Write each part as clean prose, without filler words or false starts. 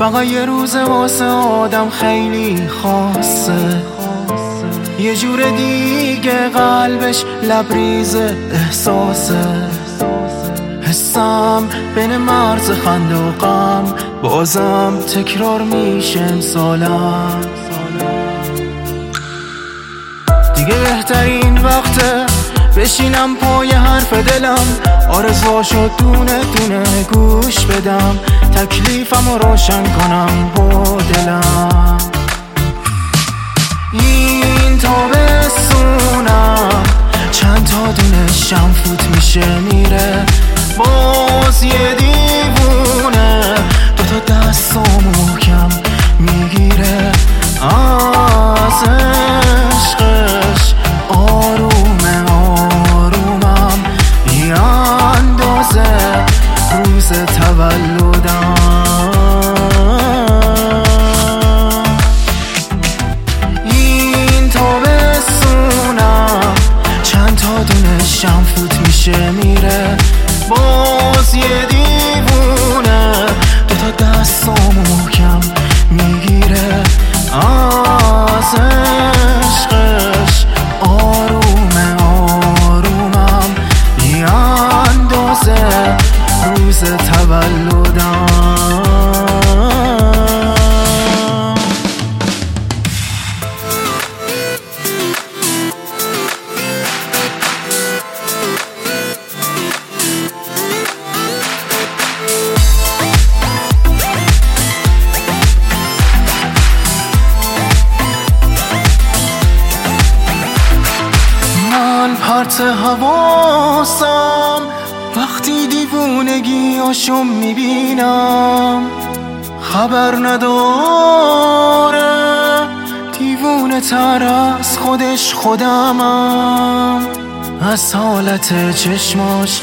فقط یه روز واسه آدم خیلی خاصه، یه جور دیگه قلبش لبریز احساسه. حسم بین مرز خنده و غم بازم تکرار میشه امسالم. دیگه بهترین وقته بشینم پای حرف دلم، آرزوهاشو دونه دونه گوش بدم، تکلیفمو روشن کنم با دلم. این تابستونم چند تا دونه شم فوت میشه میره، باز یه دیوونه دوتا دستامو محکم میگیره. از عشقش آرومه آرومم میاندازه روز تولدم. این تابستونم چند تا دونه شم فوت میشه میره، باز یه دیوونه دوتا دستامو محکم میگیره. از عشقش آرومه آرومم میاندازه روز تولدم. پرت حواسم وقتی دیوونگیاشو میبینم، خبر نداره دیوونه تر از خودش خودمم. از حالت چشماش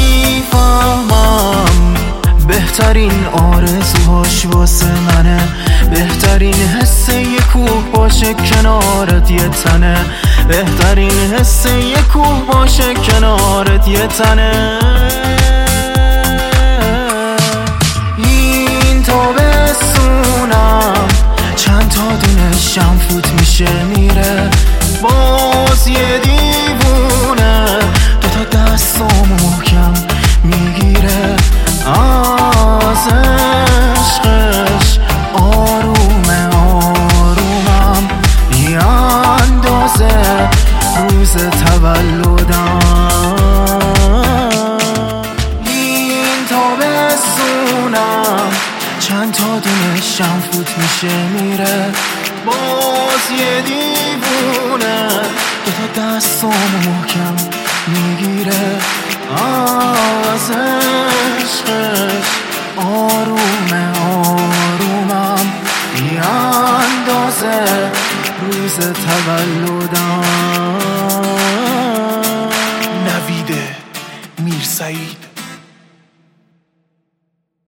میفهمم بهترین آرزوهاش واسه منه، بهترین حس یه کوه باشه کنارت یه تنه، بهترین حس یه کوه باشه کنارت یه تنه. این تابستونم چند تا دونه شم فوت میشه میره، باز یه دیوونه دوتا دستامو محکم میگیره. از عشقش آرومه آرومم میاندازه روز تولدم. این تابستونم چند تا دونه شم فوت میشه میره، باز یه دیوونه دوتا دستامو محکم میگیره. از عشقش آرومه آرومم میاندازه روز تولدم. نوید میرسعید.